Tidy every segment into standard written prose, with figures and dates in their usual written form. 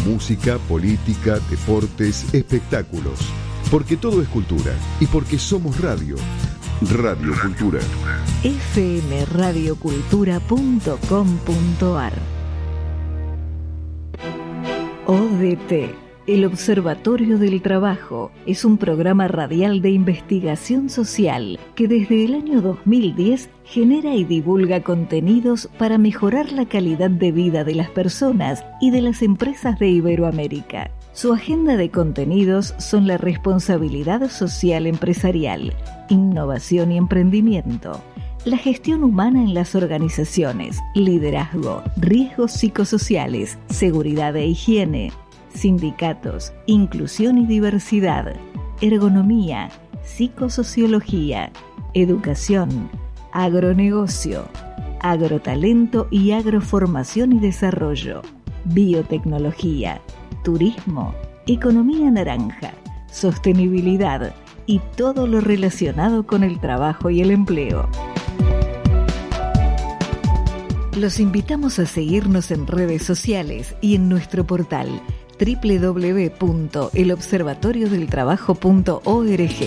música, política, deportes, espectáculos. Porque todo es cultura y porque somos radio. Radio Cultura. fmradiocultura.com.ar. ODT, el Observatorio del Trabajo, es un programa radial de investigación social que desde el año 2010 genera y divulga contenidos para mejorar la calidad de vida de las personas y de las empresas de Iberoamérica. Su agenda de contenidos son la responsabilidad social empresarial, innovación y emprendimiento, la gestión humana en las organizaciones, liderazgo, riesgos psicosociales, seguridad e higiene, sindicatos, inclusión y diversidad, ergonomía, psicosociología, educación, agronegocio, agrotalento y agroformación y desarrollo, biotecnología, turismo, economía naranja, sostenibilidad y todo lo relacionado con el trabajo y el empleo. Los invitamos a seguirnos en redes sociales y en nuestro portal www.elobservatoriodeltrabajo.org.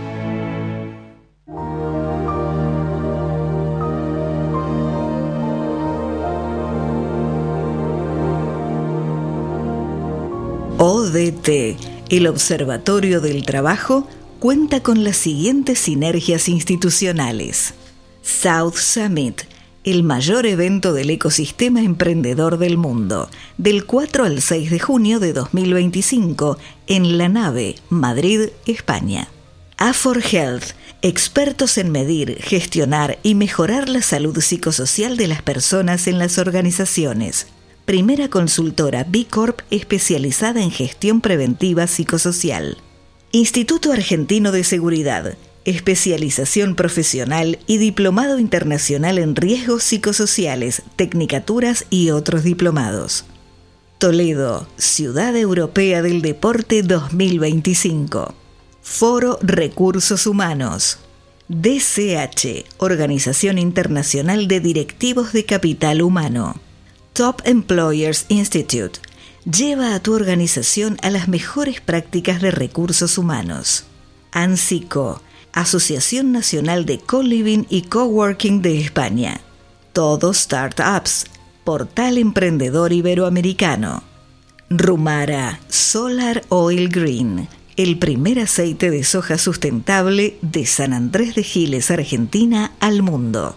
ODT, el Observatorio del Trabajo, cuenta con las siguientes sinergias institucionales. South Summit, el mayor evento del ecosistema emprendedor del mundo, del 4 al 6 de junio de 2025 en La Nave, Madrid, España. A4Health, expertos en medir, gestionar y mejorar la salud psicosocial de las personas en las organizaciones. Primera consultora B Corp especializada en gestión preventiva psicosocial. Instituto Argentino de Seguridad, especialización profesional y diplomado internacional en riesgos psicosociales, tecnicaturas y otros diplomados. Toledo, Ciudad Europea del Deporte 2025. Foro Recursos Humanos. DCH, Organización Internacional de Directivos de Capital Humano. Top Employers Institute. Lleva a tu organización a las mejores prácticas de recursos humanos. ANSICO, Asociación Nacional de Co-Living y Coworking de España. Todo Startups, Portal Emprendedor Iberoamericano. Rumara, Solar Oil Green, el primer aceite de soja sustentable de San Andrés de Giles, Argentina, al mundo.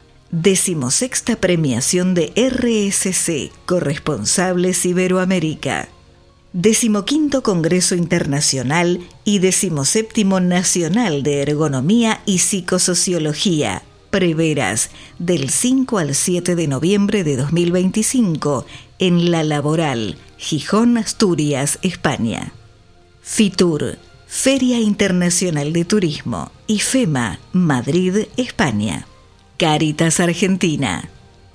16ª premiación de RSC, Corresponsables Iberoamérica. 15º Congreso Internacional y 17º Nacional de Ergonomía y Psicosociología, Preveras, del 5 al 7 de noviembre de 2025, en La Laboral, Gijón, Asturias, España. FITUR, Feria Internacional de Turismo, IFEMA, Madrid, España. Cáritas Argentina.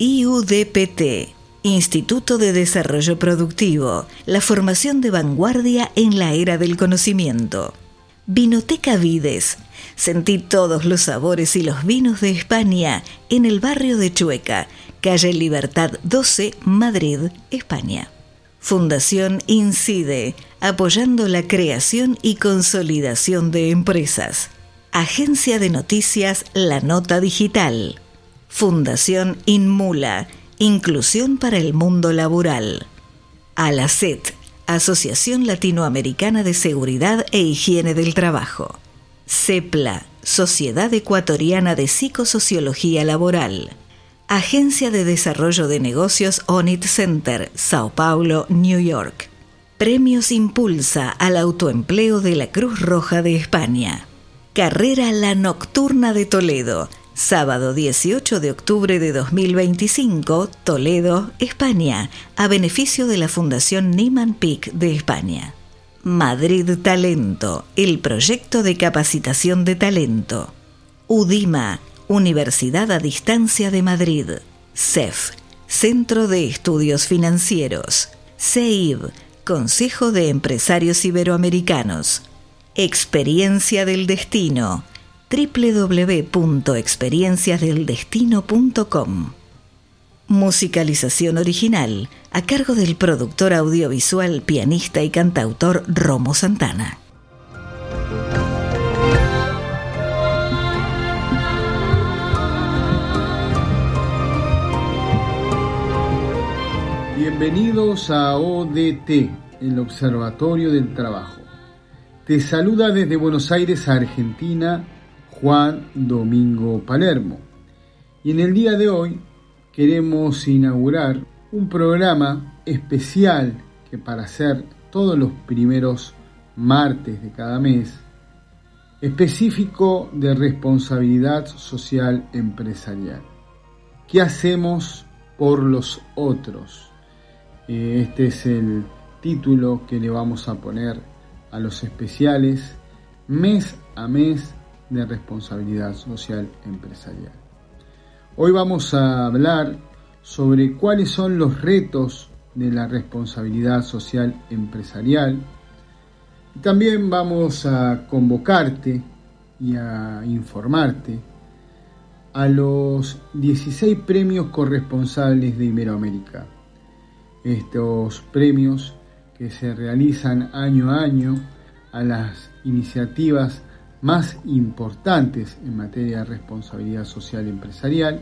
IUDPT, Instituto de Desarrollo Productivo, la formación de vanguardia en la era del conocimiento. Vinoteca Vides, sentí todos los sabores y los vinos de España en el barrio de Chueca, calle Libertad 12, Madrid, España. Fundación Incide, apoyando la creación y consolidación de empresas. Agencia de Noticias La Nota Digital. Fundación Inmula, Inclusión para el Mundo Laboral. ALACET, Asociación Latinoamericana de Seguridad e Higiene del Trabajo. CEPLA, Sociedad Ecuatoriana de Psicosociología Laboral. Agencia de Desarrollo de Negocios ONIT Center, Sao Paulo, New York. Premios Impulsa al Autoempleo de la Cruz Roja de España. Carrera La Nocturna de Toledo, sábado 18 de octubre de 2025, Toledo, España, a beneficio de la Fundación Nieman Pick de España. Madrid Talento, el proyecto de capacitación de talento. UDIMA, Universidad a Distancia de Madrid. CEF, Centro de Estudios Financieros. CEIB, Consejo de Empresarios Iberoamericanos. Experiencia del Destino, www.experienciasdeldestino.com. Musicalización original a cargo del productor audiovisual, pianista y cantautor Romo Santana. Bienvenidos a ODT, el Observatorio del Trabajo. Te saluda desde Buenos Aires, Argentina, Juan Domingo Palermo. Y en el día de hoy queremos inaugurar un programa especial que, para ser todos los primeros martes de cada mes, específico de responsabilidad social empresarial. ¿Qué hacemos por los otros? Este es el título que le vamos a poner a los especiales mes a mes de responsabilidad social empresarial. Hoy vamos a hablar sobre cuáles son los retos de la responsabilidad social empresarial. Y también vamos a convocarte y a informarte a los 16 premios corresponsables de Iberoamérica. Estos premios que se realizan año a año a las iniciativas más importantes en materia de responsabilidad social empresarial,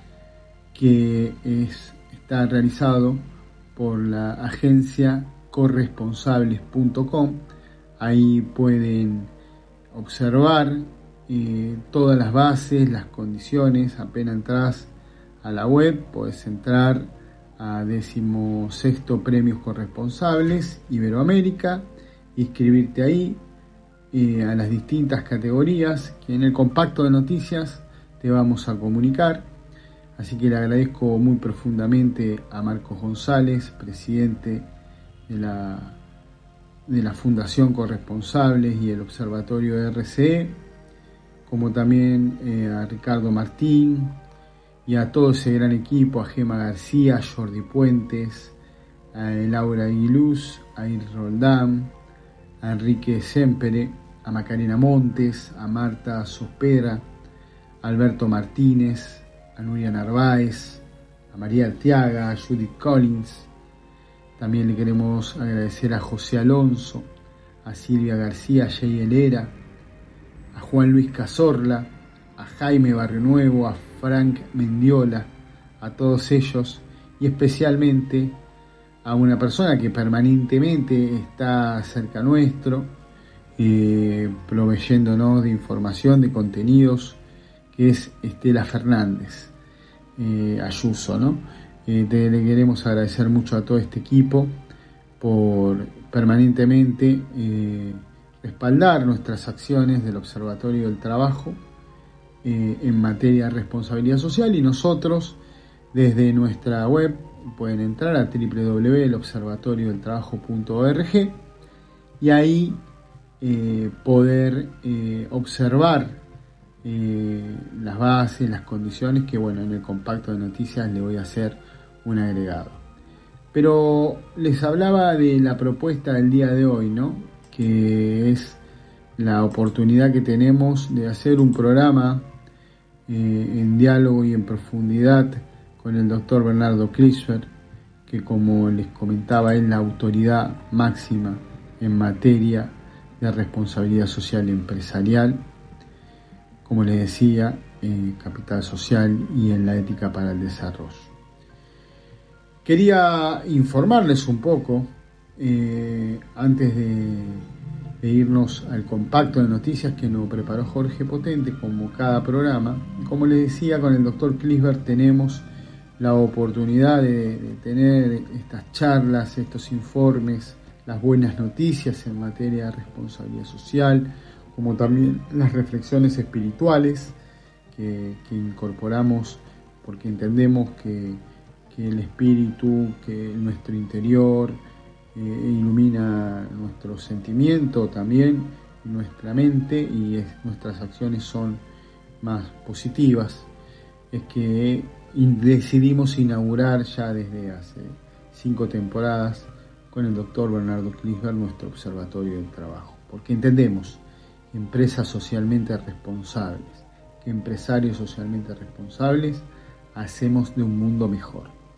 que está realizado por la agencia corresponsables.com. Ahí pueden observar todas las bases, las condiciones. Apenas entras a la web, puedes entrar a 16º Premios Corresponsables Iberoamérica, inscribirte ahí a las distintas categorías que en el compacto de noticias te vamos a comunicar. Así que le agradezco muy profundamente a Marcos González, presidente de la Fundación Corresponsables y el Observatorio de RCE, como también a Ricardo Martín y a todo ese gran equipo, a Gema García, a Jordi Puentes, a Laura Aguiluz, a Ir Roldán, a Enrique Sempere, a Macarena Montes, a Marta Sospera, a Alberto Martínez, a Nuria Narváez, a María Arteaga, a Judith Collins. También le queremos agradecer a José Alonso, a Silvia García, a Jay Helera, a Juan Luis Cazorla, a Jaime Barrio Nuevo, a Frank Mendiola, a todos ellos, y especialmente a una persona que permanentemente está cerca nuestro, proveyéndonos de información, de contenidos, que es Estela Fernández Ayuso, ¿no? Le queremos agradecer mucho a todo este equipo por permanentemente respaldar nuestras acciones del Observatorio del Trabajo en materia de responsabilidad social, y nosotros desde nuestra web pueden entrar a www.elobservatoriodeltrabajo.org y ahí poder observar las bases, las condiciones que, bueno, en el compacto de noticias le voy a hacer un agregado. Pero les hablaba de la propuesta del día de hoy, ¿no? Que es la oportunidad que tenemos de hacer un programa en diálogo y en profundidad con el doctor Bernardo Kliesberg, que, como les comentaba, es la autoridad máxima en materia de responsabilidad social empresarial, como les decía, en capital social y en la ética para el desarrollo. Quería informarles un poco, antes de irnos al compacto de noticias que nos preparó Jorge Potente, como cada programa. Como les decía, con el doctor Kliesberg tenemos la oportunidad de tener estas charlas, estos informes, las buenas noticias en materia de responsabilidad social, como también las reflexiones espirituales que incorporamos, porque entendemos que el espíritu, que nuestro interior ilumina nuestro sentimiento también, nuestra mente, y nuestras acciones son más positivas. Es que decidimos inaugurar ya desde hace 5 temporadas con el doctor Bernardo Kliesberg nuestro Observatorio del Trabajo, porque entendemos que empresas socialmente responsables, que empresarios socialmente responsables hacemos de un mundo mejor.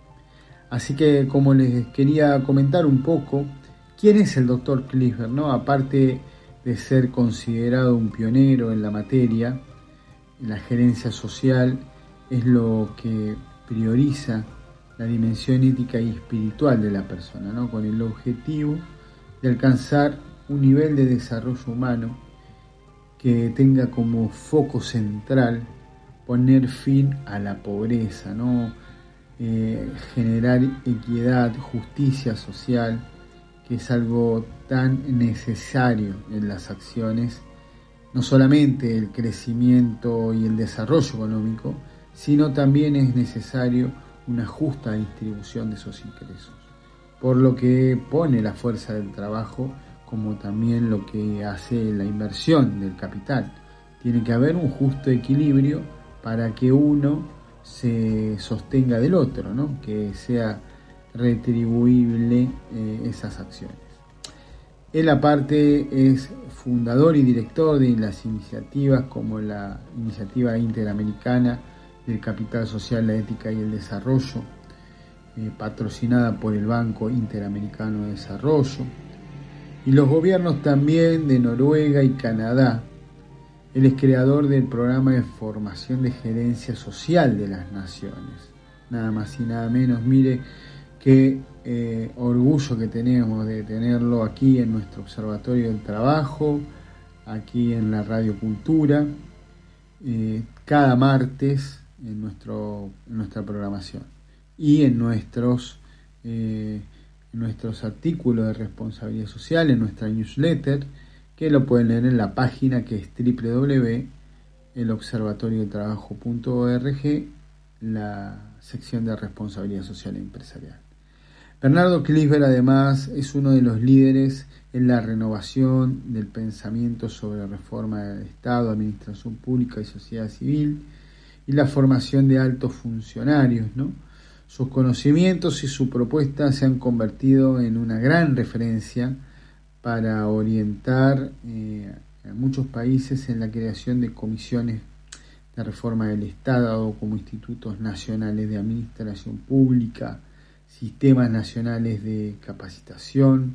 Así que, como les quería comentar un poco, ¿quién es el Dr. Kliesberg, ¿no? Aparte de ser considerado un pionero en la materia, la gerencia social es lo que prioriza la dimensión ética y espiritual de la persona, ¿no? Con el objetivo de alcanzar un nivel de desarrollo humano que tenga como foco central poner fin a la pobreza, ¿no? Generar equidad, justicia social, que es algo tan necesario en las acciones, no solamente el crecimiento y el desarrollo económico, sino también es necesario una justa distribución de esos ingresos, por lo que pone la fuerza del trabajo como también lo que hace la inversión del capital. Tiene que haber un justo equilibrio para que uno se sostenga del otro, ¿no? Que sea retribuible esas acciones. Él aparte es fundador y director de las iniciativas como la Iniciativa Interamericana del Capital Social, la Ética y el Desarrollo, patrocinada por el Banco Interamericano de Desarrollo, y los gobiernos también de Noruega y Canadá. Él es creador del programa de formación de gerencia social de las naciones. Nada más y nada menos. Mire qué orgullo que tenemos de tenerlo aquí en nuestro Observatorio del Trabajo, aquí en la Radio Cultura, cada martes en nuestra programación y en nuestros artículos de responsabilidad social, en nuestra newsletter, que lo pueden leer en la página que es www.elobservatoriodeltrabajo.org, la sección de responsabilidad social e empresarial. Bernardo Kliesberg además es uno de los líderes en la renovación del pensamiento sobre reforma del Estado, administración pública y sociedad civil, y la formación de altos funcionarios, ¿no? Sus conocimientos y su propuesta se han convertido en una gran referencia para orientar a muchos países en la creación de comisiones de reforma del Estado, como institutos nacionales de administración pública, sistemas nacionales de capacitación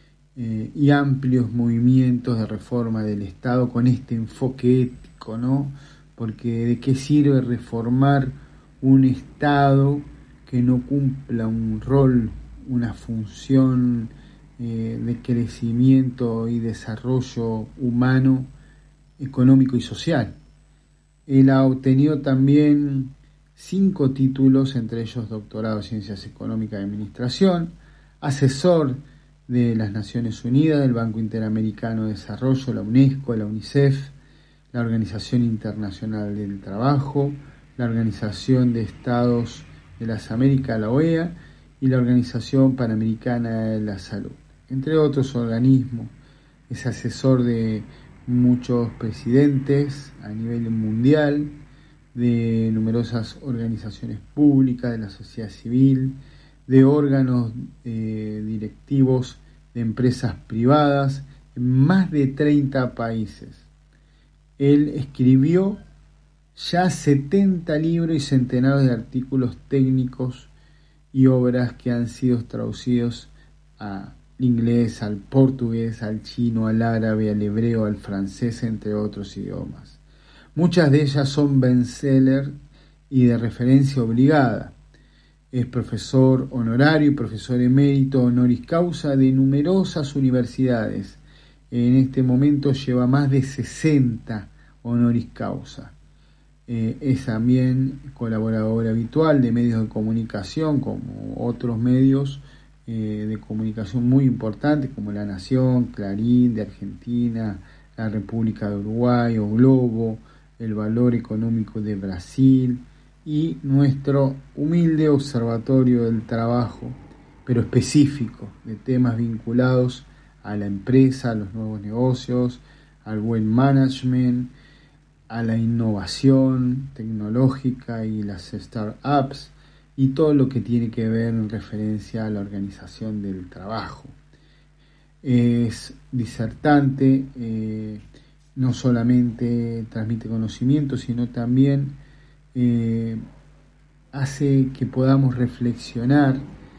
y amplios movimientos de reforma del Estado con este enfoque ético, ¿no? Porque ¿de qué sirve reformar un Estado que no cumpla un rol, una función de crecimiento y desarrollo humano, económico y social? Él ha obtenido también 5 títulos, entre ellos doctorado en Ciencias Económicas y Administración, asesor de las Naciones Unidas, del Banco Interamericano de Desarrollo, la UNESCO, la UNICEF, la Organización Internacional del Trabajo, la Organización de Estados de las Américas, la OEA, y la Organización Panamericana de la Salud, entre otros organismos. Es asesor de muchos presidentes a nivel mundial, de numerosas organizaciones públicas, de la sociedad civil, de órganos directivos de empresas privadas en más de 30 países. Él escribió ya 70 libros y centenares de artículos técnicos y obras que han sido traducidos al inglés, al portugués, al chino, al árabe, al hebreo, al francés, entre otros idiomas. Muchas de ellas son bestseller y de referencia obligada. Es profesor honorario y profesor emérito honoris causa de numerosas universidades. En este momento lleva más de 60 honoris causa. Es también colaborador habitual de medios de comunicación, como otros medios de comunicación muy importantes, como La Nación, Clarín de Argentina, La República de Uruguay o Globo, El Valor Económico de Brasil, y nuestro humilde Observatorio del Trabajo, pero específico, de temas vinculados a la empresa, a los nuevos negocios, al buen management, a la innovación tecnológica y las startups, y todo lo que tiene que ver en referencia a la organización del trabajo. Es disertante, no solamente transmite conocimiento, sino también hace que podamos reflexionar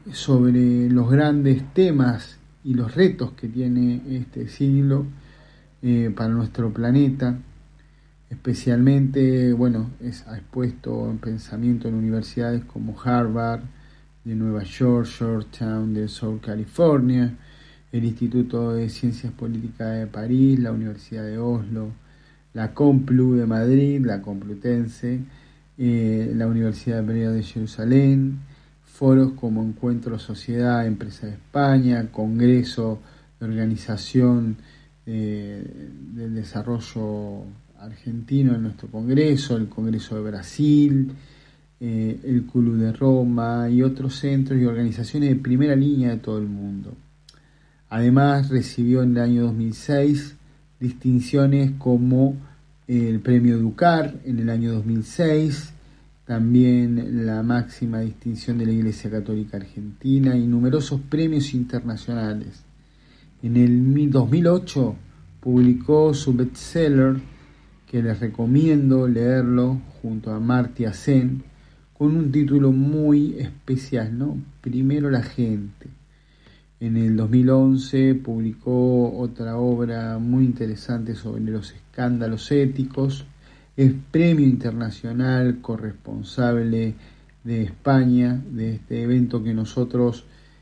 sobre los grandes temas y los retos que tiene este siglo para nuestro planeta. Especialmente, ha expuesto en pensamiento en universidades como Harvard, de Nueva York, Georgetown, de South California, el Instituto de Ciencias Políticas de París, la Universidad de Oslo, la Complu de Madrid, la Complutense, la Universidad Hebrea de Jerusalén, foros como Encuentro Sociedad Empresa de España, Congreso de Organización del Desarrollo Argentino en nuestro Congreso, el Congreso de Brasil, el Club de Roma y otros centros y organizaciones de primera línea de todo el mundo. Además, recibió en el año 2006 distinciones como el Premio Educar en el año 2006, también la máxima distinción de la Iglesia Católica Argentina y numerosos premios internacionales. En el 2008 publicó su bestseller, que les recomiendo leerlo junto a Amartya Sen, con un título muy especial, ¿no? Primero la gente. En el 2011 publicó otra obra muy interesante sobre los escándalos éticos. Es Premio Internacional Corresponsable de España, de este evento que nosotros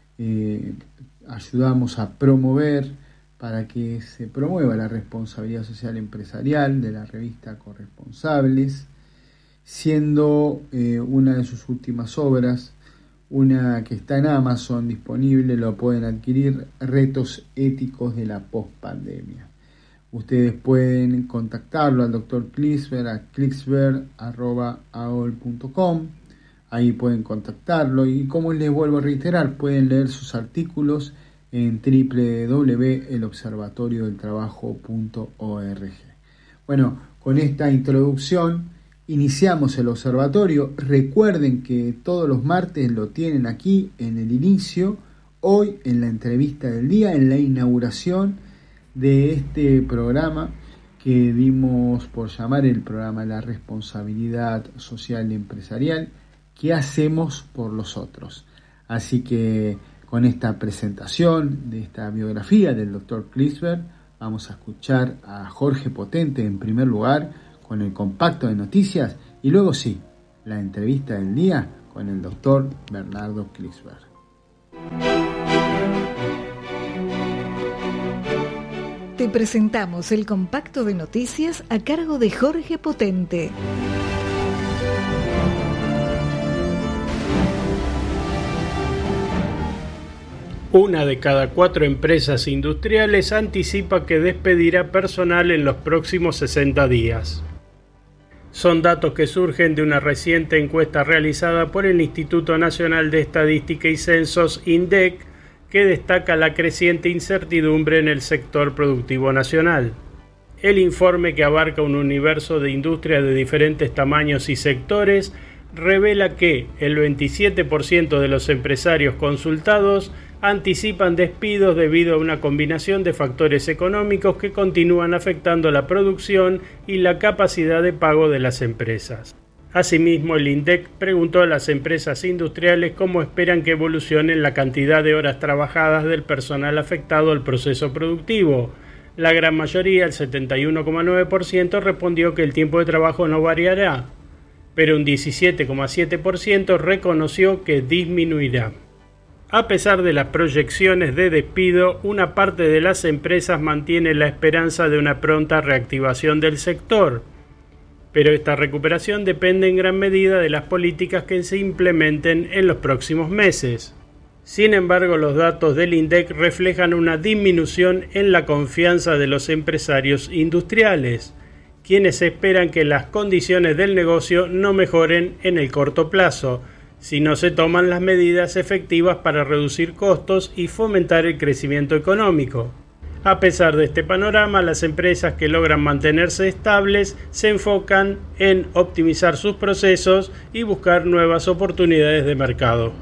ayudamos a promover para que se promueva la responsabilidad social empresarial de la revista Corresponsables, siendo una de sus últimas obras, una que está en Amazon disponible, lo pueden adquirir, Retos éticos de la pospandemia. Ustedes pueden contactarlo al Dr. Kliesberg a kliesberg@aol.com. Ahí pueden contactarlo y, como les vuelvo a reiterar, pueden leer sus artículos en www.elobservatoriodeltrabajo.org. Bueno, con esta introducción iniciamos el observatorio. Recuerden que todos los martes lo tienen aquí en el inicio, hoy en la entrevista del día, en la inauguración de este programa que dimos por llamar el programa La Responsabilidad Social y Empresarial, ¿qué hacemos por los otros? Así que con esta presentación de esta biografía del Dr. Kliesberg, vamos a escuchar a Jorge Potente en primer lugar con el compacto de noticias y luego sí, la entrevista del día con el Dr. Bernardo Kliesberg. Te presentamos el compacto de noticias a cargo de Jorge Potente. Una de cada 4 empresas industriales anticipa que despedirá personal en los próximos 60 días. Son datos que surgen de una reciente encuesta realizada por el Instituto Nacional de Estadística y Censos, INDEC, que destaca la creciente incertidumbre en el sector productivo nacional. El informe, que abarca un universo de industrias de diferentes tamaños y sectores, revela que el 27% de los empresarios consultados anticipan despidos debido a una combinación de factores económicos que continúan afectando la producción y la capacidad de pago de las empresas. Asimismo, el INDEC preguntó a las empresas industriales cómo esperan que evolucione la cantidad de horas trabajadas del personal afectado al proceso productivo. La gran mayoría, el 71,9%, respondió que el tiempo de trabajo no variará, pero un 17,7% reconoció que disminuirá. A pesar de las proyecciones de despido, una parte de las empresas mantiene la esperanza de una pronta reactivación del sector, pero esta recuperación depende en gran medida de las políticas que se implementen en los próximos meses. Sin embargo, los datos del INDEC reflejan una disminución en la confianza de los empresarios industriales, quienes esperan que las condiciones del negocio no mejoren en el corto plazo, si no se toman las medidas efectivas para reducir costos y fomentar el crecimiento económico. A pesar de este panorama, las empresas que logran mantenerse estables se enfocan en optimizar sus procesos y buscar nuevas oportunidades de mercado.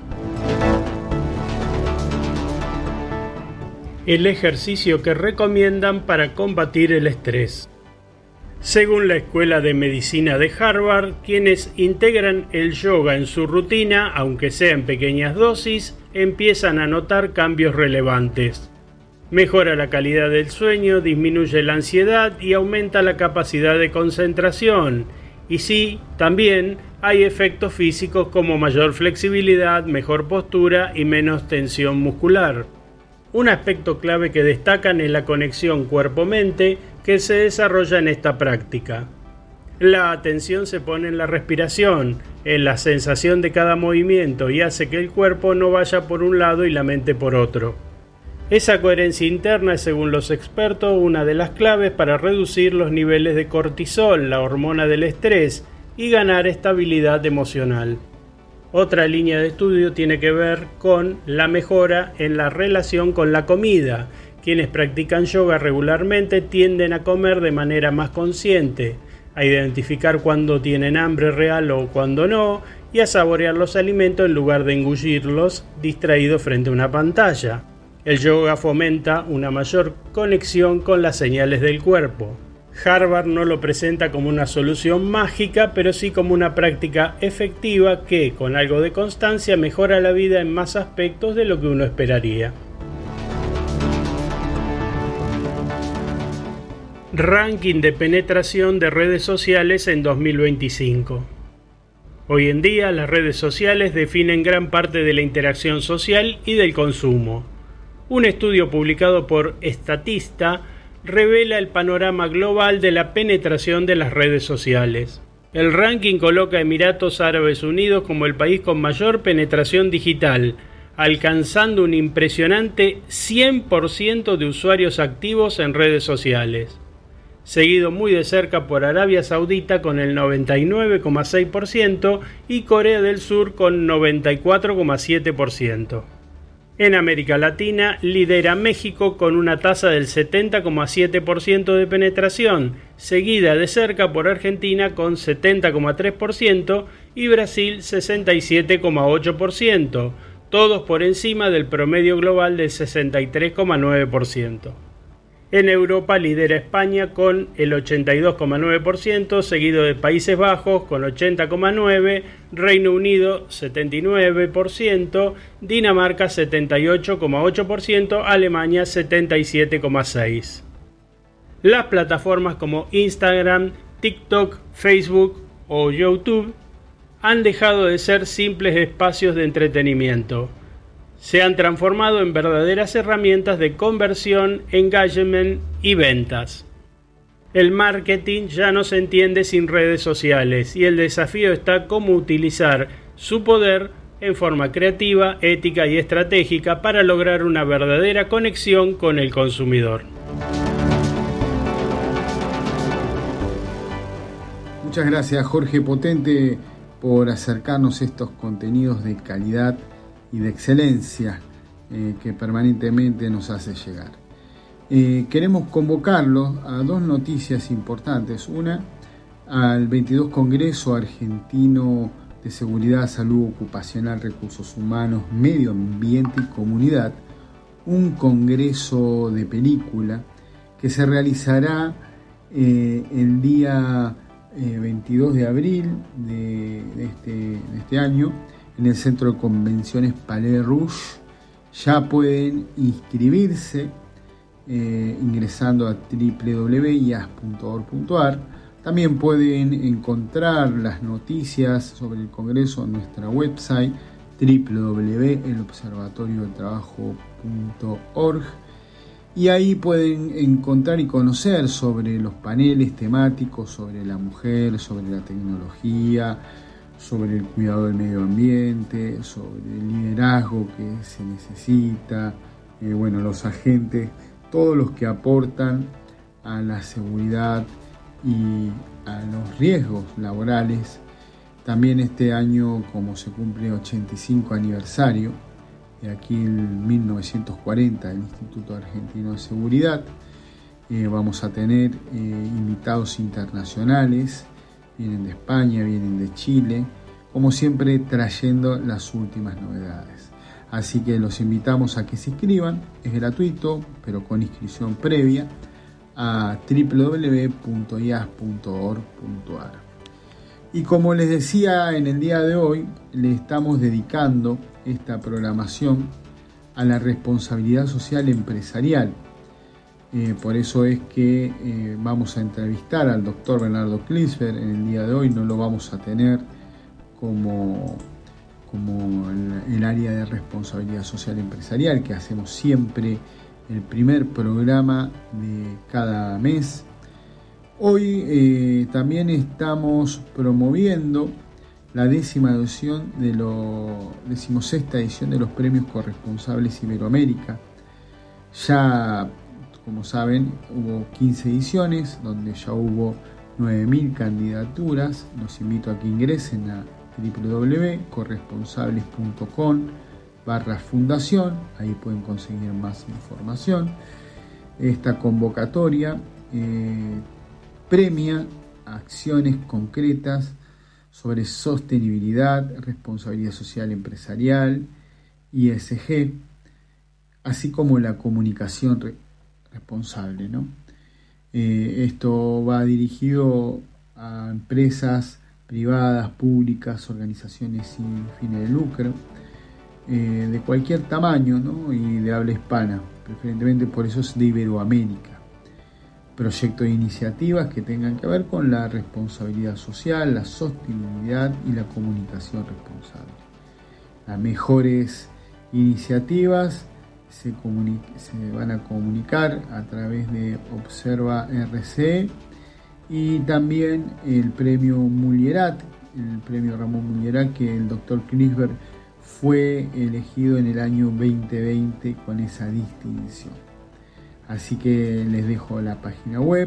El ejercicio que recomiendan para combatir el estrés. Según la Escuela de Medicina de Harvard, quienes integran el yoga en su rutina, aunque sea en pequeñas dosis, empiezan a notar cambios relevantes. Mejora la calidad del sueño, disminuye la ansiedad y aumenta la capacidad de concentración. Y sí, también hay efectos físicos como mayor flexibilidad, mejor postura y menos tensión muscular. Un aspecto clave que destacan es la conexión cuerpo-mente que se desarrolla en esta práctica. La atención se pone en la respiración, en la sensación de cada movimiento y hace que el cuerpo no vaya por un lado y la mente por otro. Esa coherencia interna es, según los expertos, una de las claves para reducir los niveles de cortisol, la hormona del estrés, y ganar estabilidad emocional. Otra línea de estudio tiene que ver con la mejora en la relación con la comida. Quienes practican yoga regularmente tienden a comer de manera más consciente, a identificar cuándo tienen hambre real o cuándo no, y a saborear los alimentos en lugar de engullirlos distraídos frente a una pantalla. El yoga fomenta una mayor conexión con las señales del cuerpo. Harvard no lo presenta como una solución mágica, pero sí como una práctica efectiva que, con algo de constancia, mejora la vida en más aspectos de lo que uno esperaría. Ranking de penetración de redes sociales en 2025. Hoy en día, las redes sociales definen gran parte de la interacción social y del consumo. Un estudio publicado por Statista revela el panorama global de la penetración de las redes sociales. El ranking coloca a Emiratos Árabes Unidos como el país con mayor penetración digital, alcanzando un impresionante 100% de usuarios activos en redes sociales. Seguido muy de cerca por Arabia Saudita con el 99,6% y Corea del Sur con 94,7%. En América Latina lidera México con una tasa del 70,7% de penetración, seguida de cerca por Argentina con 70,3% y Brasil 67,8%, todos por encima del promedio global del 63,9%. En Europa lidera España con el 82,9%, seguido de Países Bajos con 80,9%, Reino Unido 79%, Dinamarca 78,8%, Alemania 77,6%. Las plataformas como Instagram, TikTok, Facebook o YouTube han dejado de ser simples espacios de entretenimiento. Se han transformado en verdaderas herramientas de conversión, engagement y ventas. El marketing ya no se entiende sin redes sociales y el desafío está cómo utilizar su poder en forma creativa, ética y estratégica para lograr una verdadera conexión con el consumidor. Muchas gracias, Jorge Potente, por acercarnos estos contenidos de calidad y de excelencia que permanentemente nos hace llegar. Queremos convocarlos a dos noticias importantes. Una, al 22 Congreso Argentino de Seguridad, Salud Ocupacional, Recursos Humanos, Medio Ambiente y Comunidad, un congreso de película que se realizará el día 22 de abril de este año en el Centro de Convenciones Palais Rouge. Ya pueden inscribirse ingresando a www.ias.org.ar. También pueden encontrar las noticias sobre el Congreso en nuestra website www.elobservatoriodeltrabajo.org, y ahí pueden encontrar y conocer sobre los paneles temáticos sobre la mujer, sobre la tecnología, sobre el cuidado del medio ambiente, sobre el liderazgo que se necesita, los agentes, todos los que aportan a la seguridad y a los riesgos laborales. También este año, como se cumple 85 aniversario de aquí en 1940 del Instituto Argentino de Seguridad, vamos a tener invitados internacionales. Vienen de España, vienen de Chile, como siempre trayendo las últimas novedades. Así que los invitamos a que se inscriban, es gratuito, pero con inscripción previa, a www.ias.org.ar. Y como les decía, en el día de hoy le estamos dedicando esta programación a la responsabilidad social empresarial. Por eso es que vamos a entrevistar al doctor Bernardo Klinsberg en el día de hoy. No lo vamos a tener como el área de responsabilidad social empresarial, que hacemos siempre el primer programa de cada mes. Hoy también estamos promoviendo la 16ª edición de los Premios Corresponsables Iberoamérica. Ya, como saben, hubo 15 ediciones, donde ya hubo 9.000 candidaturas. Los invito a que ingresen a www.corresponsables.com/fundación, ahí pueden conseguir más información. Esta convocatoria premia acciones concretas sobre sostenibilidad, responsabilidad social empresarial, ESG, así como la comunicación responsable, ¿no? Esto va dirigido a empresas privadas, públicas, organizaciones sin fines de lucro, de cualquier tamaño, ¿no? Y de habla hispana, preferentemente, por eso es de Iberoamérica. Proyectos e iniciativas que tengan que ver con la responsabilidad social, la sostenibilidad y la comunicación responsable. Las mejores iniciativas se van a comunicar a través de Observa RC y también el premio Mulierat, el premio Ramón Mulierat, que el doctor Klinsberg fue elegido en el año 2020 con esa distinción. Así que les dejo la página web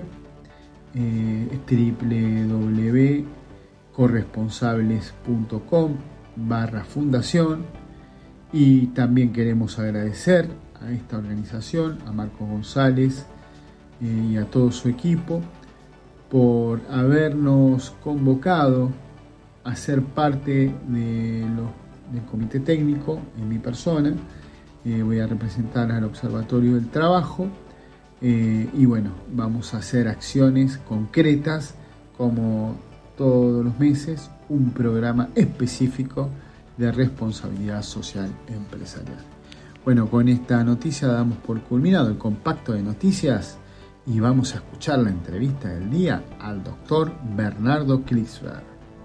www.corresponsables.com/fundación, y también queremos agradecer a esta organización, a Marcos González y a todo su equipo, por habernos convocado a ser parte del comité técnico en mi persona. Voy a representar al Observatorio del Trabajo y bueno, vamos a hacer acciones concretas como todos los meses, un programa específico de responsabilidad social empresarial. Bueno, con esta noticia damos por culminado el compacto de noticias y vamos a escuchar la entrevista del día al doctor Bernardo Klinsberg.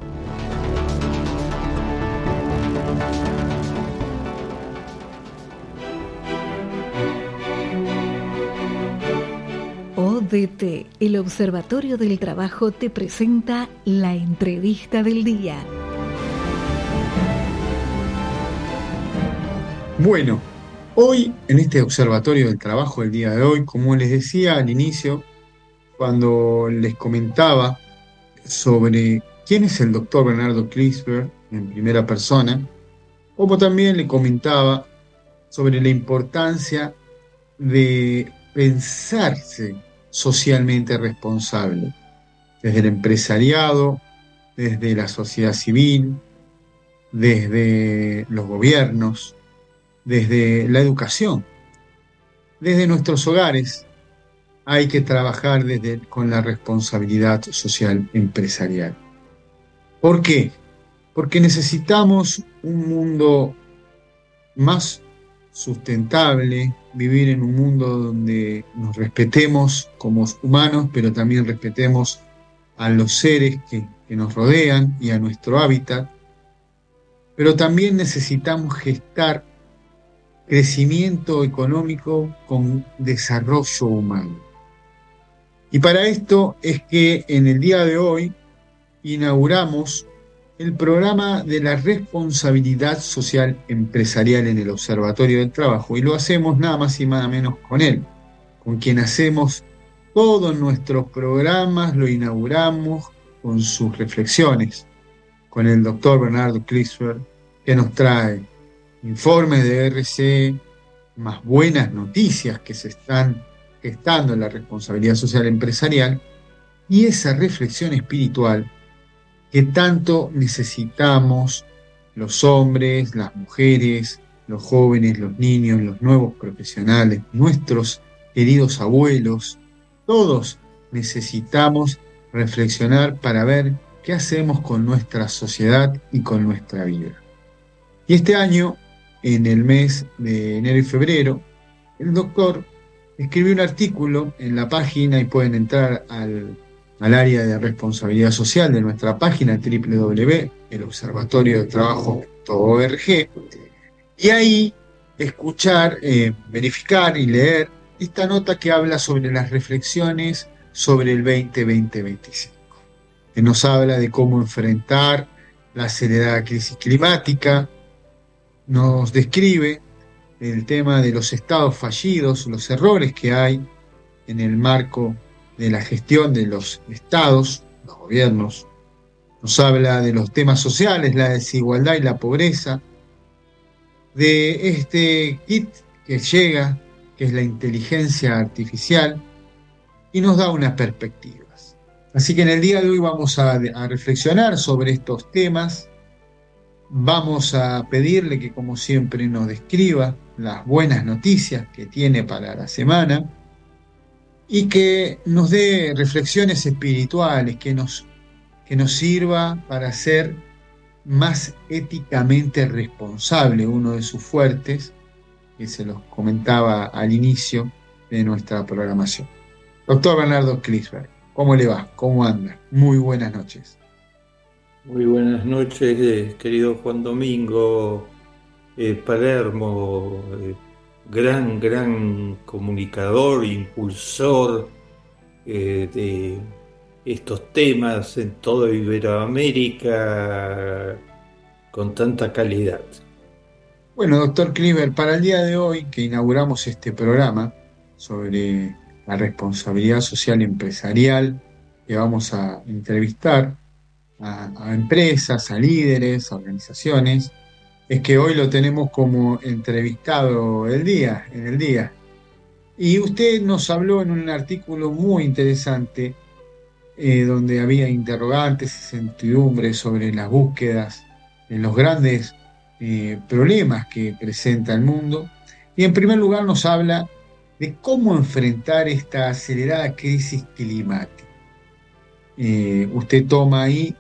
ODT, el Observatorio del Trabajo, te presenta la entrevista del día. Bueno, hoy en este Observatorio del Trabajo, el día de hoy, como les decía al inicio, cuando les comentaba sobre quién es el doctor Bernardo Klinsberg en primera persona, como también le comentaba sobre la importancia de pensarse socialmente responsable, desde el empresariado, desde la sociedad civil, desde los gobiernos, desde la educación, desde nuestros hogares. Hay que trabajar con la responsabilidad social empresarial. ¿Por qué? Porque necesitamos un mundo más sustentable, vivir en un mundo donde nos respetemos como humanos, pero también respetemos a los seres que nos rodean y a nuestro hábitat. Pero también necesitamos gestar crecimiento económico con desarrollo humano. Y para esto es que en el día de hoy inauguramos el programa de la responsabilidad social empresarial en el Observatorio del Trabajo, y lo hacemos nada más y nada menos con él, con quien hacemos todos nuestros programas, lo inauguramos con sus reflexiones, con el doctor Bernardo Klinsberg, que nos trae informes de RC, más buenas noticias que se están gestando en la responsabilidad social empresarial, y esa reflexión espiritual que tanto necesitamos los hombres, las mujeres, los jóvenes, los niños, los nuevos profesionales, nuestros queridos abuelos. Todos necesitamos reflexionar para ver qué hacemos con nuestra sociedad y con nuestra vida. Y este año en el mes de enero y febrero, el doctor escribió un artículo en la página, y pueden entrar al área de responsabilidad social de nuestra página www.elobservatoriodetrabajo.org, y ahí escuchar, verificar y leer esta nota que habla sobre las reflexiones sobre el 2025, que nos habla de cómo enfrentar la acelerada crisis climática, nos describe el tema de los estados fallidos, los errores que hay en el marco de la gestión de los estados, los gobiernos. Nos habla de los temas sociales, la desigualdad y la pobreza, de este kit que llega, que es la inteligencia artificial, y nos da unas perspectivas. Así que en el día de hoy vamos a reflexionar sobre estos temas. Vamos a pedirle que, como siempre, nos describa las buenas noticias que tiene para la semana y que nos dé reflexiones espirituales, que nos sirva para ser más éticamente responsable, uno de sus fuertes, que se los comentaba al inicio de nuestra programación. Doctor Bernardo Kliesberg, ¿cómo le va? ¿Cómo anda? Muy buenas noches. Muy buenas noches, querido Juan Domingo Palermo, gran comunicador, impulsor de estos temas en toda Iberoamérica con tanta calidad. Bueno, doctor Kliesberg, para el día de hoy que inauguramos este programa sobre la responsabilidad social empresarial, que vamos a entrevistar a empresas, a líderes, a organizaciones, es que hoy lo tenemos como entrevistado en el día. Y usted nos habló en un artículo muy interesante, donde había interrogantes y certidumbres sobre las búsquedas en los grandes problemas que presenta el mundo. Y en primer lugar nos habla de cómo enfrentar esta acelerada crisis climática. Usted toma ahí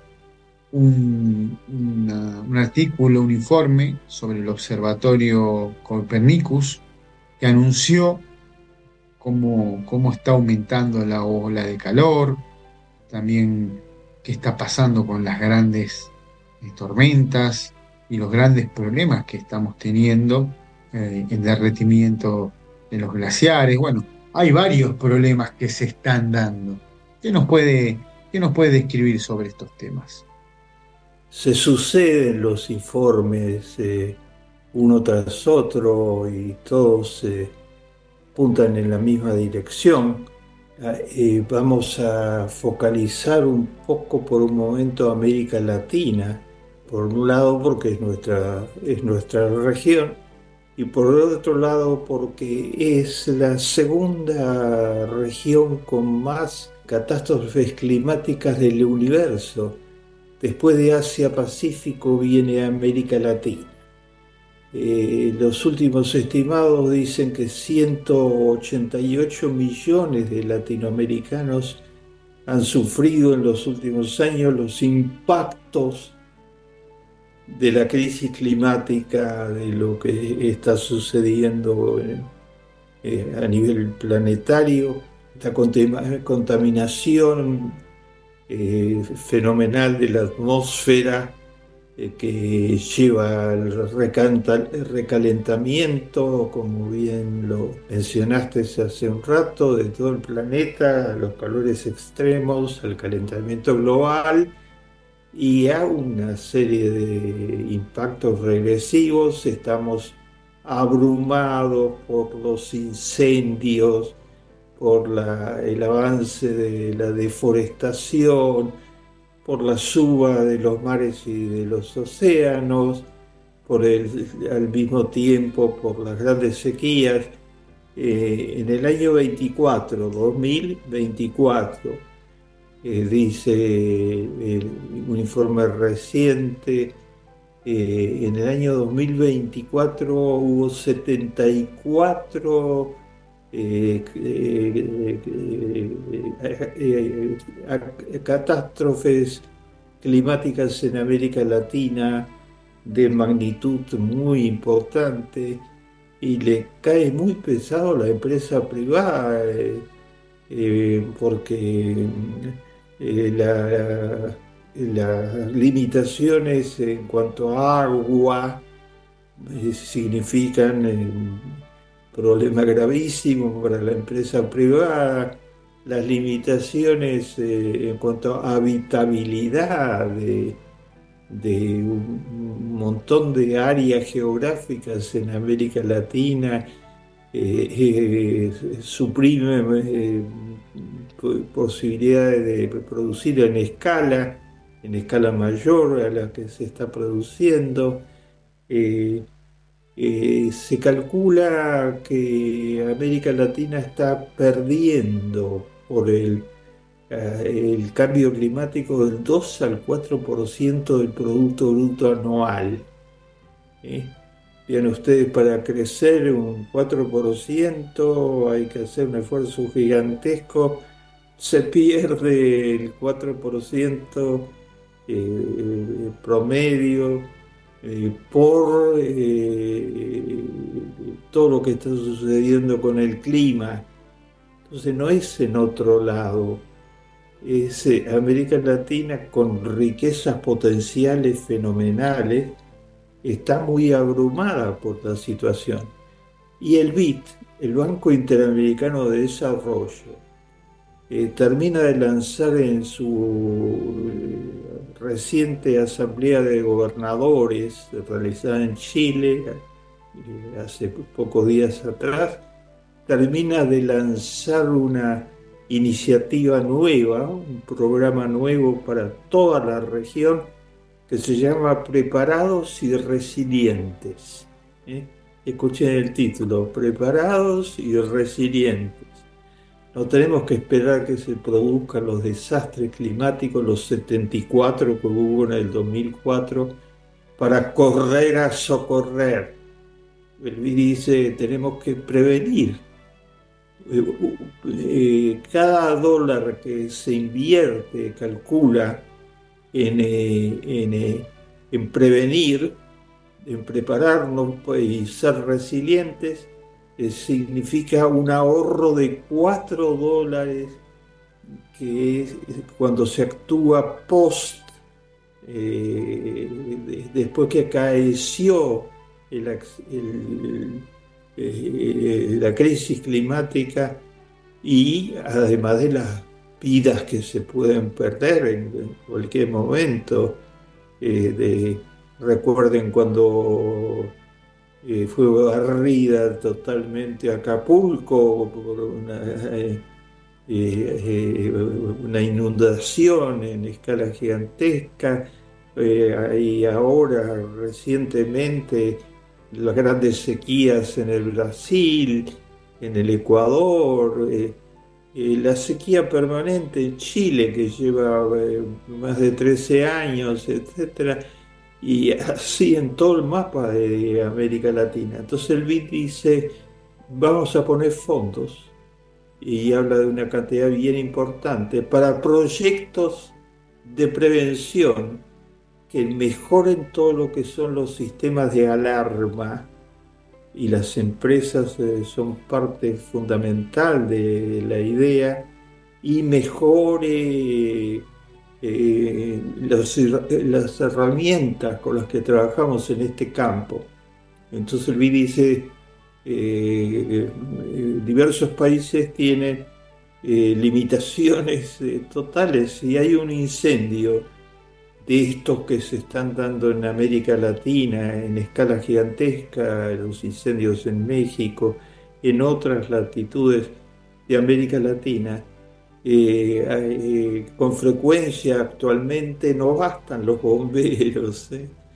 un artículo, un informe sobre el Observatorio Copernicus, que anunció cómo está aumentando la ola de calor, también qué está pasando con las grandes tormentas y los grandes problemas que estamos teniendo, el derretimiento de los glaciares. Bueno, hay varios problemas que se están dando. ¿Qué nos puede describir sobre estos temas? Se suceden los informes uno tras otro y todos apuntan en la misma dirección. Vamos a focalizar un poco por un momento América Latina, por un lado porque es nuestra región, y por el otro lado porque es la segunda región con más catástrofes climáticas del universo. Después de Asia-Pacífico viene América Latina. Los últimos estimados dicen que 188 millones de latinoamericanos han sufrido en los últimos años los impactos de la crisis climática, de lo que está sucediendo a nivel planetario, esta contaminación fenomenal de la atmósfera que lleva al recalentamiento, como bien lo mencionaste hace un rato, de todo el planeta, a los calores extremos, al calentamiento global y a una serie de impactos regresivos. Estamos abrumados por los incendios, por el avance de la deforestación, por la suba de los mares y de los océanos, al mismo tiempo por las grandes sequías. En el año 2024, dice un informe reciente, en el año 2024 hubo 74 catástrofes climáticas en América Latina, de magnitud muy importante y le cae muy pesado a la empresa privada, porque las limitaciones en cuanto a agua significan un problema gravísimo para la empresa privada. Las limitaciones en cuanto a habitabilidad de un montón de áreas geográficas en América Latina suprime posibilidades de producir en escala mayor a la que se está produciendo. Se calcula que América Latina está perdiendo por el cambio climático del 2 al 4% del Producto Bruto Anual. Vean ustedes, para crecer un 4% hay que hacer un esfuerzo gigantesco, se pierde el 4% promedio por todo lo que está sucediendo con el clima. Entonces no es en otro lado, es América Latina con riquezas potenciales fenomenales, está muy abrumada por la situación. Y el BID, el Banco Interamericano de Desarrollo, termina de lanzar en su reciente asamblea de gobernadores realizada en Chile hace pocos días atrás, termina de lanzar una iniciativa nueva, un programa nuevo para toda la región que se llama Preparados y Resilientes. Escuchen el título, Preparados y Resilientes. No tenemos que esperar que se produzcan los desastres climáticos, los 74 que hubo en el 2004, para correr a socorrer. El BID dice, tenemos que prevenir. Cada dólar que se invierte, calcula, en prevenir, en prepararnos y ser resilientes, significa un ahorro de $4, que es cuando se actúa después que acaeció la crisis climática, y además de las vidas que se pueden perder en cualquier momento. Recuerden cuando fue barrida totalmente Acapulco por una inundación en escala gigantesca, y ahora recientemente las grandes sequías en el Brasil, en el Ecuador, la sequía permanente en Chile, que lleva más de 13 años, etcétera, y así en todo el mapa de América Latina. Entonces el BID dice, vamos a poner fondos, y habla de una cantidad bien importante para proyectos de prevención que mejoren todo lo que son los sistemas de alarma, y las empresas son parte fundamental de la idea, y mejore las herramientas con las que trabajamos en este campo. Entonces el BID dice, diversos países tienen limitaciones totales. Si hay un incendio de estos que se están dando en América Latina en escala gigantesca, los incendios en México, en otras latitudes de América Latina, con frecuencia actualmente no bastan los bomberos.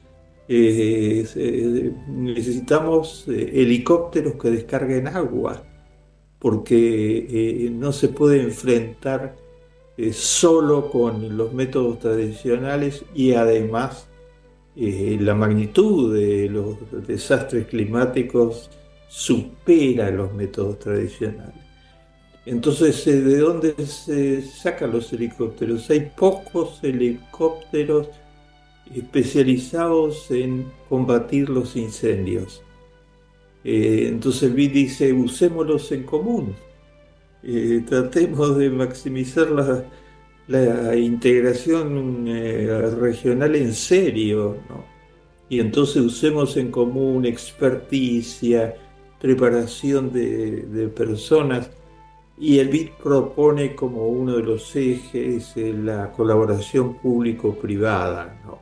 Necesitamos helicópteros que descarguen agua, porque no se puede enfrentar solo con los métodos tradicionales, y además la magnitud de los desastres climáticos supera los métodos tradicionales. Entonces, ¿de dónde se sacan los helicópteros? Hay pocos helicópteros especializados en combatir los incendios. Entonces el BID dice, usémoslos en común, tratemos de maximizar la integración regional en serio, ¿no? Y entonces usemos en común experticia, preparación de personas. Y el BID propone como uno de los ejes la colaboración público-privada, ¿no?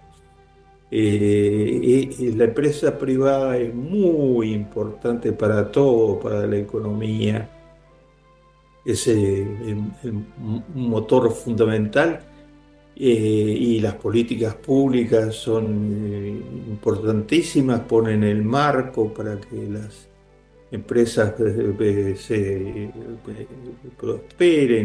La empresa privada es muy importante para todo, para la economía, es un motor fundamental, y las políticas públicas son importantísimas, ponen el marco para que las empresas se prosperen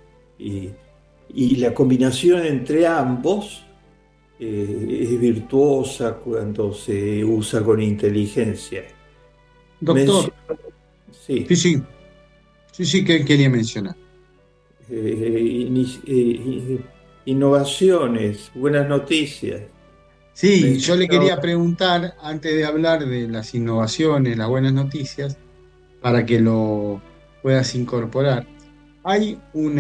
y la combinación entre ambos es virtuosa cuando se usa con inteligencia. Doctor, Sí. Sí, que quería mencionar. Innovaciones, buenas noticias. Sí, yo le quería preguntar, antes de hablar de las innovaciones, las buenas noticias, para que lo puedas incorporar. Hay un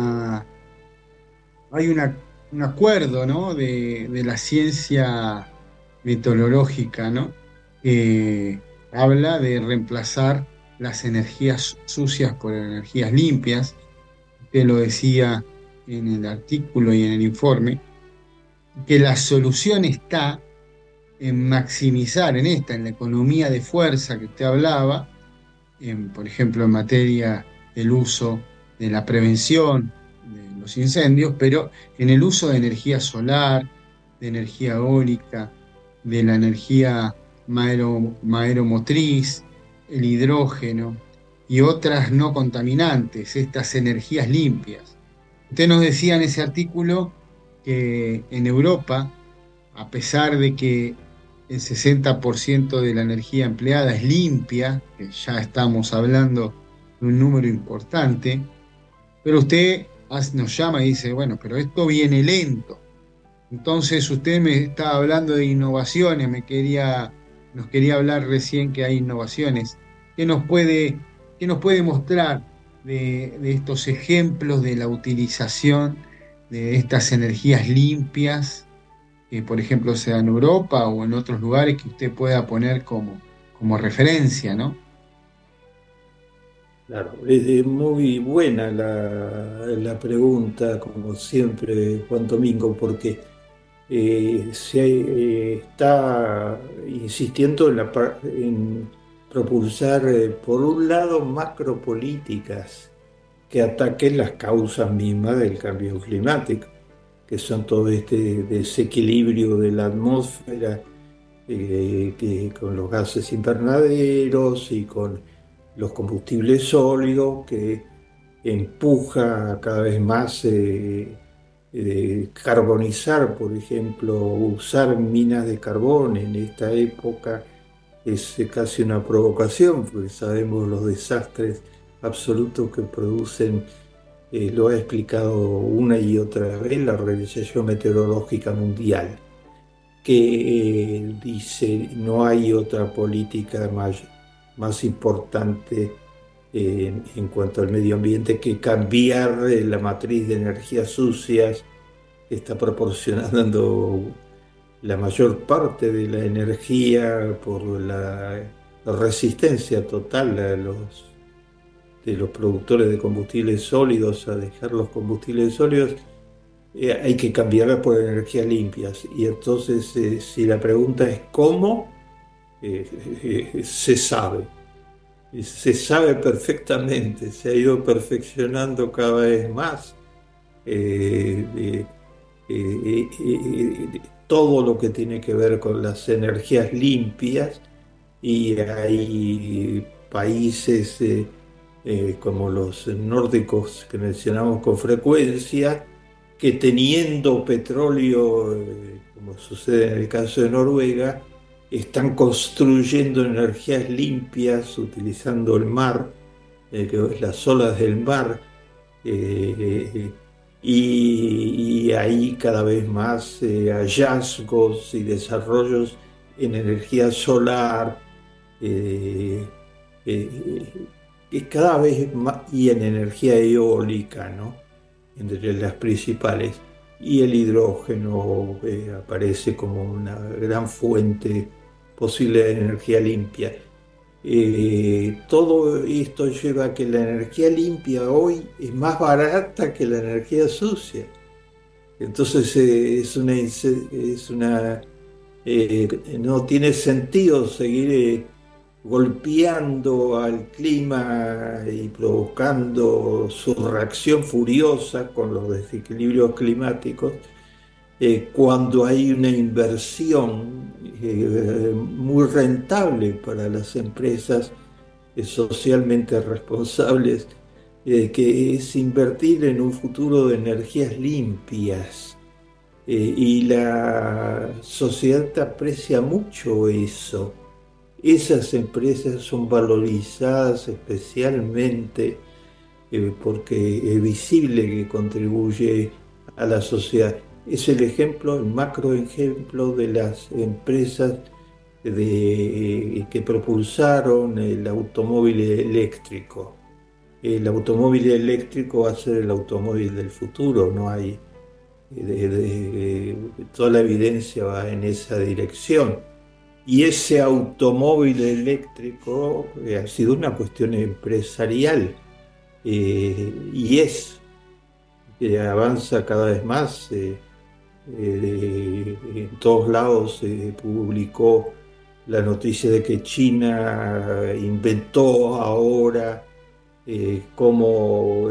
acuerdo, ¿no?, de la ciencia meteorológica, ¿no?, que habla de reemplazar las energías sucias por energías limpias. Usted lo decía en el artículo y en el informe, que la solución está en maximizar en la economía de fuerza que usted hablaba, por ejemplo, en materia del uso de la prevención de los incendios, pero en el uso de energía solar, de energía eólica, de la energía mareomotriz, el hidrógeno y otras no contaminantes, estas energías limpias. Usted nos decía en ese artículo que en Europa, a pesar de que el 60% de la energía empleada es limpia, que ya estamos hablando de un número importante, pero usted nos llama y dice, bueno, pero esto viene lento. Entonces usted me estaba hablando de innovaciones, nos quería hablar recién que hay innovaciones. ¿Qué nos puede mostrar de estos ejemplos de la utilización de estas energías limpias, que por ejemplo sea en Europa o en otros lugares que usted pueda poner como referencia, ¿no? Claro, es muy buena la pregunta, como siempre, Juan Domingo, porque se está insistiendo en propulsar, por un lado, macropolíticas que ataquen las causas mismas del cambio climático, que son todo este desequilibrio de la atmósfera, que con los gases invernaderos y con los combustibles sólidos, que empuja cada vez más carbonizar, por ejemplo, usar minas de carbón en esta época es casi una provocación, porque sabemos los desastres absolutos que producen. Lo ha explicado una y otra vez la Organización Meteorológica Mundial, que dice no hay otra política más importante en cuanto al medio ambiente que cambiar la matriz de energías sucias que está proporcionando la mayor parte de la energía por la resistencia total de los productores de combustibles sólidos a dejar los combustibles sólidos. Hay que cambiarlas por energías limpias. Y entonces, si la pregunta es ¿cómo? Se sabe. Se sabe perfectamente, se ha ido perfeccionando cada vez más todo lo que tiene que ver con las energías limpias, y hay países como los nórdicos que mencionamos con frecuencia, que teniendo petróleo, como sucede en el caso de Noruega, están construyendo energías limpias utilizando el mar, las olas del mar, y hay cada vez más hallazgos y desarrollos en energía solar, eh, cada vez más, y en energía eólica, ¿no? Entre las principales. Y el hidrógeno aparece como una gran fuente posible de energía limpia. Todo esto lleva a que la energía limpia hoy es más barata que la energía sucia. Entonces no tiene sentido seguir golpeando al clima y provocando su reacción furiosa con los desequilibrios climáticos, cuando hay una inversión muy rentable para las empresas socialmente responsables, que es invertir en un futuro de energías limpias. Y la sociedad aprecia mucho eso. Esas empresas son valorizadas especialmente porque es visible que contribuye a la sociedad. Es el ejemplo, el macro ejemplo de las empresas que propulsaron el automóvil eléctrico. El automóvil eléctrico va a ser el automóvil del futuro, no hay toda la evidencia va en esa dirección. Y ese automóvil eléctrico ha sido una cuestión empresarial, y que avanza cada vez más. En todos lados se publicó la noticia de que China inventó ahora cómo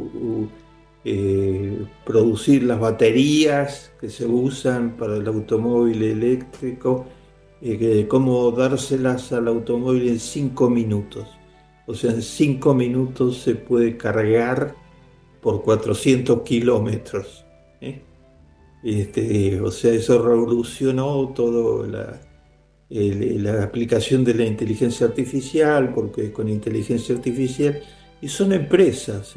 producir las baterías que se usan para el automóvil eléctrico, cómo dárselas al automóvil en 5 minutos. O sea, en 5 minutos se puede cargar por 400 kilómetros. O sea, eso revolucionó todo la aplicación de la inteligencia artificial, porque con inteligencia artificial, y son empresas,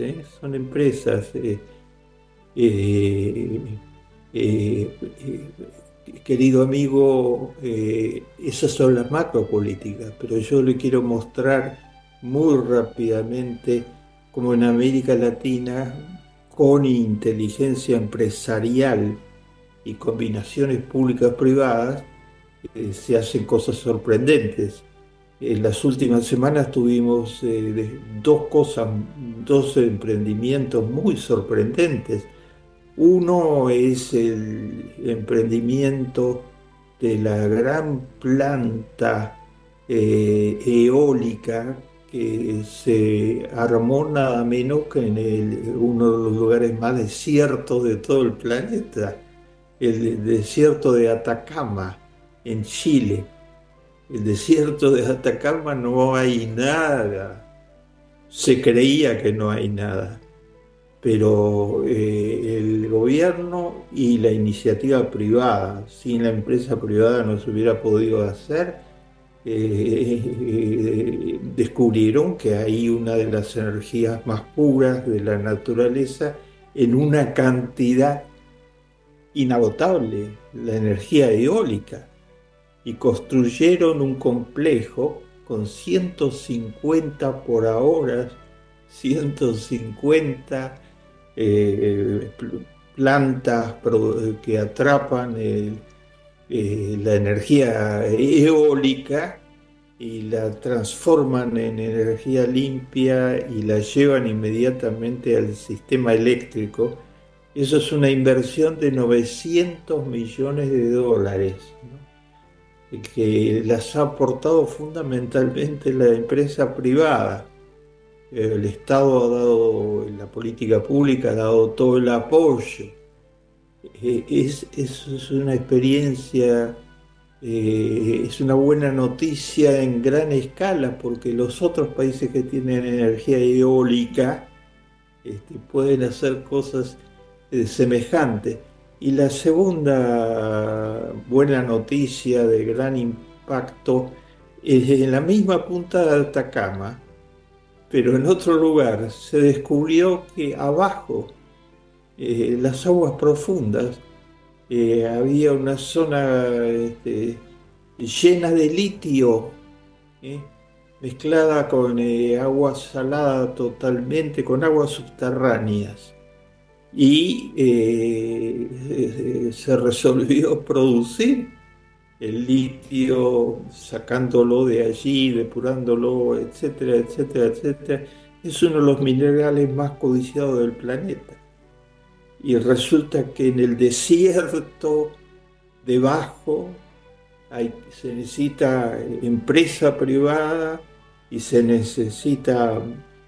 querido amigo, esas son las macropolíticas, pero yo le quiero mostrar muy rápidamente cómo en América Latina, con inteligencia empresarial y combinaciones públicas-privadas, se hacen cosas sorprendentes. En las últimas semanas tuvimos dos emprendimientos muy sorprendentes. Uno es el emprendimiento de la gran planta eólica que se armó nada menos que en uno de los lugares más desiertos de todo el planeta, el desierto de Atacama, en Chile. El desierto de Atacama no hay nada. Se creía que no hay nada, pero el gobierno y la iniciativa privada, sin la empresa privada no se hubiera podido hacer. Descubrieron que hay una de las energías más puras de la naturaleza en una cantidad inagotable, la energía eólica. Y construyeron un complejo con 150 por ahora, 150 plantas que atrapan la energía eólica y la transforman en energía limpia y la llevan inmediatamente al sistema eléctrico. Eso es una inversión de $900 millones, ¿no?, que las ha aportado fundamentalmente la empresa privada. El Estado ha dado, la política pública ha dado todo el apoyo. Es una experiencia, es una buena noticia en gran escala, porque los otros países que tienen energía eólica pueden hacer cosas semejantes. Y la segunda buena noticia de gran impacto es en la misma punta de Atacama, pero en otro lugar. Se descubrió que abajo las aguas profundas. Había una zona llena de litio, mezclada con agua salada totalmente, con aguas subterráneas. Y se resolvió producir el litio, sacándolo de allí, depurándolo, etcétera, etcétera, etcétera. Es uno de los minerales más codiciados del planeta. Y resulta que en el desierto, debajo, se necesita empresa privada y se necesita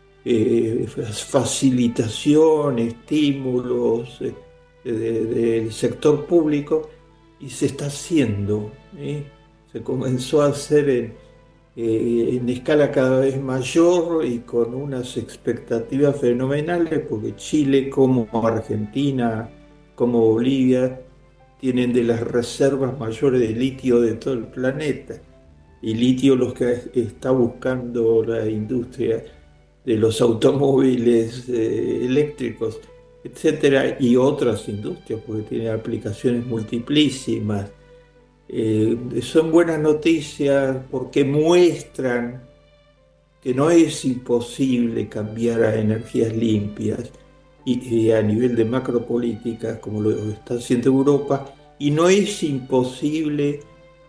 facilitación, estímulos del sector público, y se está haciendo. Se comenzó a hacer en escala cada vez mayor y con unas expectativas fenomenales, porque Chile, como Argentina, como Bolivia, tienen de las reservas mayores de litio de todo el planeta. Y litio los que está buscando la industria de los automóviles eléctricos, etcétera, y otras industrias, porque tiene aplicaciones multiplísimas. Son buenas noticias porque muestran que no es imposible cambiar a energías limpias y a nivel de macropolíticas, como lo está haciendo Europa, y no es imposible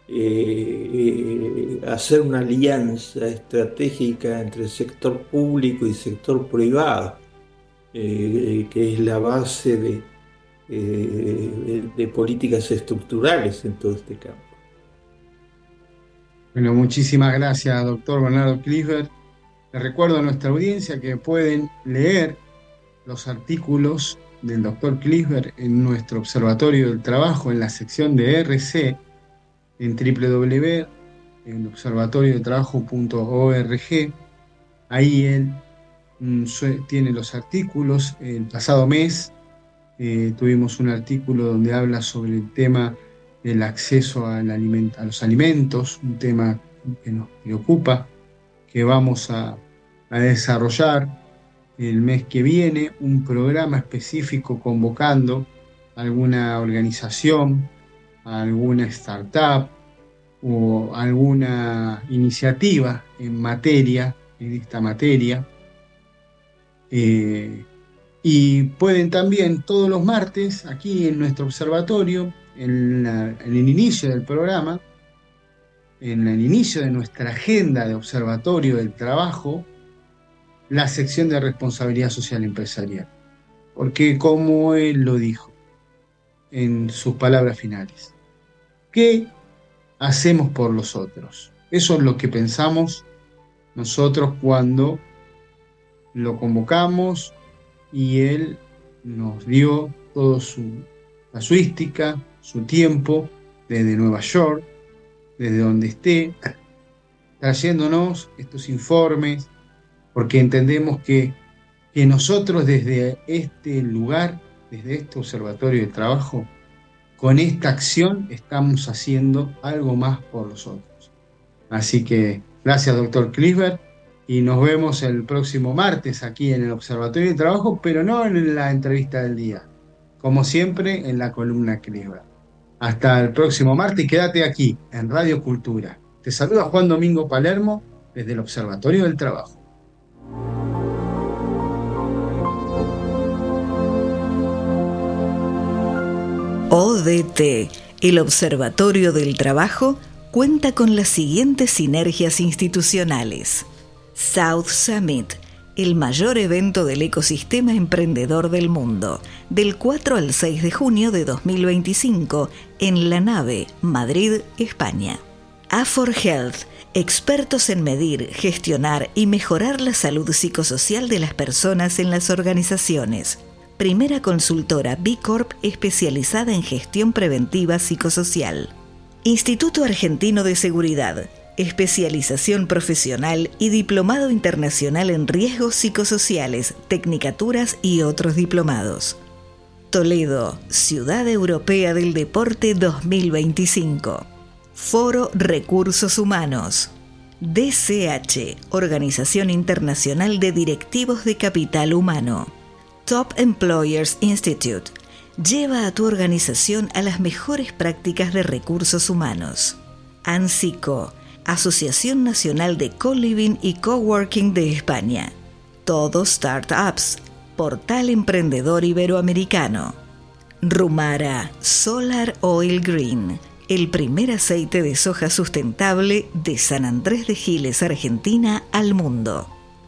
hacer una alianza estratégica entre sector público y sector privado, que es la base de políticas estructurales en todo este campo. Bueno, muchísimas gracias, doctor Bernardo Kliesberg. Le recuerdo a nuestra audiencia que pueden leer los artículos del doctor Kliesberg en nuestro Observatorio del Trabajo, en la sección de RC, en www.observatoriodeltrabajo.org. Ahí él tiene los artículos. El pasado mes tuvimos un artículo donde habla sobre el tema del acceso a los alimentos, un tema que nos preocupa, que vamos a desarrollar el mes que viene, un programa específico convocando a alguna organización, a alguna startup o alguna iniciativa en esta materia. Y pueden también todos los martes, aquí en nuestro observatorio, en el inicio del programa, en el inicio de nuestra agenda de Observatorio del Trabajo, la sección de responsabilidad social empresarial. Porque como él lo dijo en sus palabras finales, ¿qué hacemos por los otros? Eso es lo que pensamos nosotros cuando lo convocamos y él nos dio toda su casuística, su tiempo, desde Nueva York, desde donde esté, trayéndonos estos informes, porque entendemos que nosotros desde este lugar, desde este Observatorio de Trabajo, con esta acción estamos haciendo algo más por los otros. Así que gracias, doctor Kliesberg, y nos vemos el próximo martes aquí en el Observatorio de Trabajo, pero no en la entrevista del día, como siempre en la columna Kliesberg. Hasta el próximo martes y quédate aquí en Radio Cultura. Te saluda Juan Domingo Palermo desde el Observatorio del Trabajo. ODT, el Observatorio del Trabajo, cuenta con las siguientes sinergias institucionales. South Summit, el mayor evento del ecosistema emprendedor del mundo, del 4 al 6 de junio de 2025 en La Nave, Madrid, España. A4Health, expertos en medir, gestionar y mejorar la salud psicosocial de las personas en las organizaciones. Primera consultora B Corp especializada en gestión preventiva psicosocial. Instituto Argentino de Seguridad, especialización profesional y diplomado internacional en riesgos psicosociales, tecnicaturas y otros diplomados. Toledo, Ciudad Europea del Deporte 2025. Foro Recursos Humanos. DCH, Organización Internacional de Directivos de Capital Humano. Top Employers Institute lleva a tu organización a las mejores prácticas de recursos humanos. ANSICO, Asociación Nacional de Co-Living y Coworking de España. Todo Startups, Portal Emprendedor Iberoamericano. Rumara Solar Oil Green, el primer aceite de soja sustentable de San Andrés de Giles, Argentina, al mundo.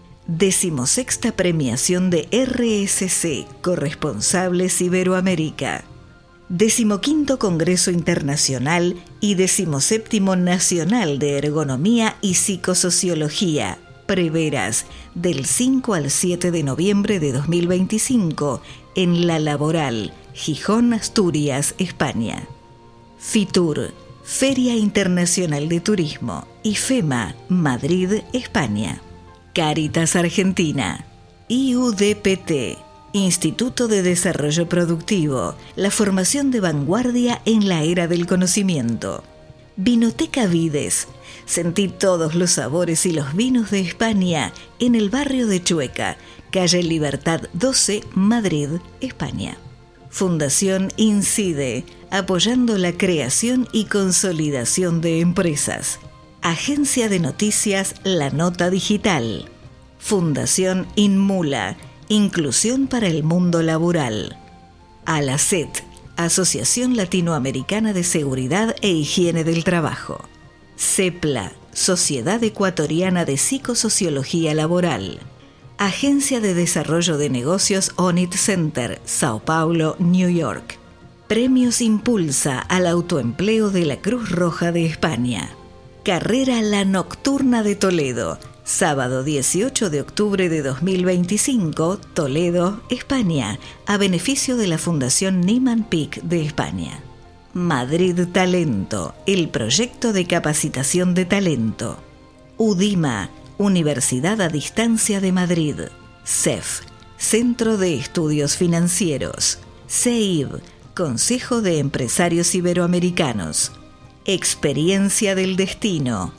16ª premiación de RSC, Corresponsables Iberoamérica. 15º Congreso Internacional y 17º Nacional de Ergonomía y Psicosociología, Preveras, del 5 al 7 de noviembre de 2025, en La Laboral, Gijón, Asturias, España. FITUR, Feria Internacional de Turismo, IFEMA, Madrid, España. Cáritas Argentina, IUDPT, Instituto de Desarrollo Productivo, la formación de vanguardia en la era del conocimiento. Vinoteca Vides, sentí todos los sabores y los vinos de España en el barrio de Chueca, calle Libertad 12, Madrid, España. Fundación Incide, apoyando la creación y consolidación de empresas. Agencia de Noticias La Nota Digital. Fundación Inmula, Inclusión para el Mundo Laboral. ALACET, Asociación Latinoamericana de Seguridad e Higiene del Trabajo. CEPLA, Sociedad Ecuatoriana de Psicosociología Laboral. Agencia de Desarrollo de Negocios ONIT Center, Sao Paulo, New York. Premios Impulsa al Autoempleo de la Cruz Roja de España. Carrera La Nocturna de Toledo, sábado 18 de octubre de 2025, Toledo, España, a beneficio de la Fundación Nieman Pick de España. Madrid Talento, el proyecto de capacitación de talento. UDIMA, Universidad a Distancia de Madrid. CEF, Centro de Estudios Financieros. CEIB, Consejo de Empresarios Iberoamericanos. Experiencia del Destino,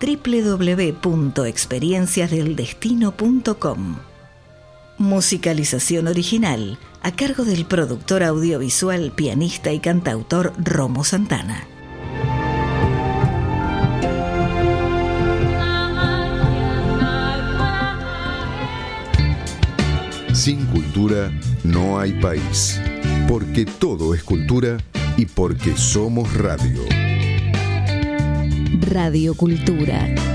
www.experienciasdeldestino.com. Musicalización original a cargo del productor audiovisual, pianista y cantautor Romo Santana. Sin cultura no hay país, porque todo es cultura y porque somos radio. Radio Cultura.